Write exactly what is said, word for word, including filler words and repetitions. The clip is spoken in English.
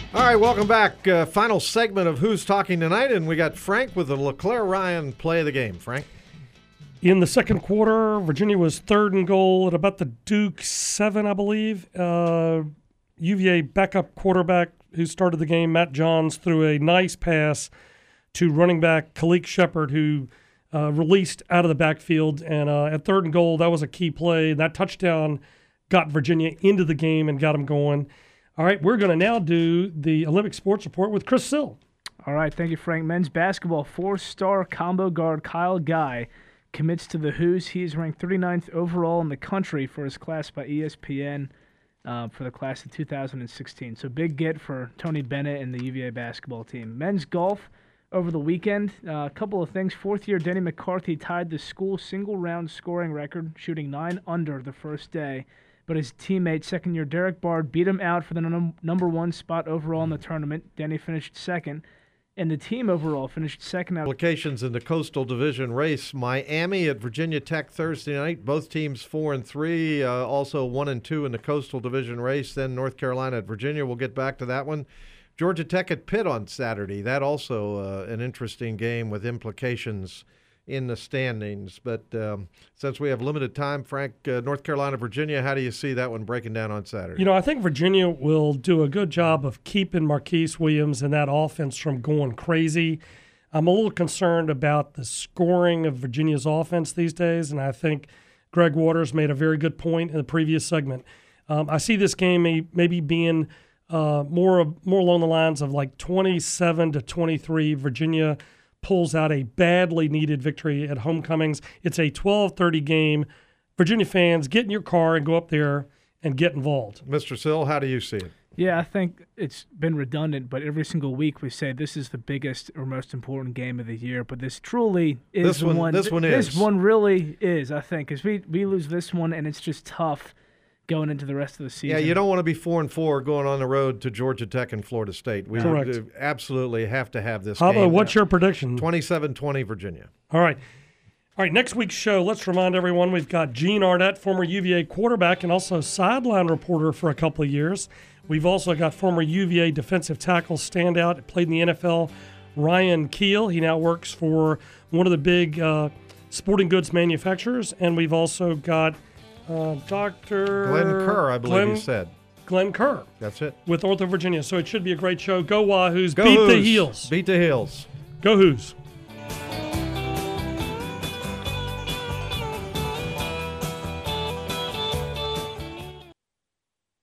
All right, welcome back. Uh, final segment of Who's Talking Tonight, and we got Frank with the LeClaire Ryan play of the game. Frank? In the second quarter, Virginia was third and goal at about the Duke seven, I believe. Uh, U V A backup quarterback who started the game, Matt Johns, threw a nice pass to running back Kalik Shepard, who uh, released out of the backfield. And uh, at third and goal, that was a key play. That touchdown got Virginia into the game and got them going. All right, we're going to now do the Olympic Sports Report with Chris Sill. All right, thank you, Frank. Men's basketball four-star combo guard Kyle Guy commits to the Hoos. He is ranked thirty-ninth overall in the country for his class by E S P N uh, for the class of two thousand sixteen. So big get for Tony Bennett and the U V A basketball team. Men's golf over the weekend. Uh, a couple of things. Fourth-year Denny McCarthy tied the school single-round scoring record, shooting nine under the first day. But his teammate, second-year Derek Bard, beat him out for the num- number one spot overall in the tournament. Denny finished second, and the team overall finished second. Applications in the Coastal Division race. Miami at Virginia Tech Thursday night. Both teams four and three. Uh, also one and two in the Coastal Division race. Then North Carolina at Virginia. We'll get back to that one. Georgia Tech at Pitt on Saturday. That also uh, an interesting game with implications in the standings. But um, since we have limited time, Frank, uh, North Carolina, Virginia, how do you see that one breaking down on Saturday? You know, I think Virginia will do a good job of keeping Marquise Williams and that offense from going crazy. I'm a little concerned about the scoring of Virginia's offense these days, and I think Greg Waters made a very good point in the previous segment. Um, I see this game may, maybe being uh, more of, more along the lines of like twenty-seven to twenty-three. Virginia pulls out a badly needed victory at Homecomings. It's a twelve thirty game. Virginia fans, get in your car and go up there and get involved. Mister Sill, how do you see it? Yeah, I think it's been redundant, but every single week we say this is the biggest or most important game of the year. But this truly is this one. one This one th- is. This one really is, I think, because we, we lose this one, and it's just tough going into the rest of the season. Yeah, you don't want to be four and four going on the road to Georgia Tech and Florida State. We Correct. would, uh, absolutely have to have this How game. about what's your prediction? twenty-seven twenty Virginia. All right. All right, next week's show, let's remind everyone we've got Gene Arnett, former U V A quarterback and also sideline reporter for a couple of years. We've also got former U V A defensive tackle standout, played in the N F L, Ryan Keel. He now works for one of the big uh, sporting goods manufacturers. And we've also got uh, Doctor Glenn Kerr, I believe Glenn, you said. Glenn Kerr. That's it. With Northern Virginia. So it should be a great show. Go Wahoos. Go Beat Hoos. the Heels. Beat the Heels. Go Hoos.